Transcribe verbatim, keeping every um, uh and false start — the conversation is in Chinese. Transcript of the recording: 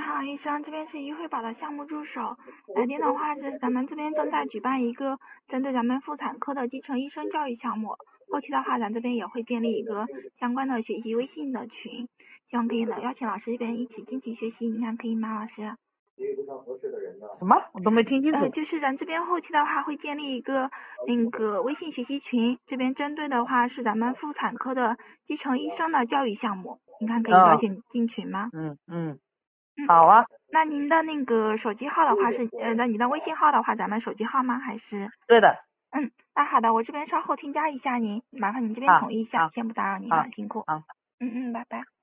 好，医生，这边是医惠保的项目助手。来电的话是咱们这边正在举办一个针对咱们妇产科的基层医生教育项目，后期的话咱这边也会建立一个相关的学习微信的群，希望可以呢邀请老师这边一起进行学习，你看可以吗，老师？ 什么？我都没听清楚。 呃，就是咱这边后期的话会建立一个那个微信学习群，这边针对的话是咱们妇产科的基层医生的教育项目，你看可以邀请进群吗？ 嗯嗯，好啊。 那您的那个手机号的话是呃，那你的微信号的话，咱们手机号吗？还是？ 对的。 嗯，那好的，我这边稍后添加一下您，麻烦您这边同意一下，先不打扰您了，辛苦。 好。 嗯嗯，拜拜。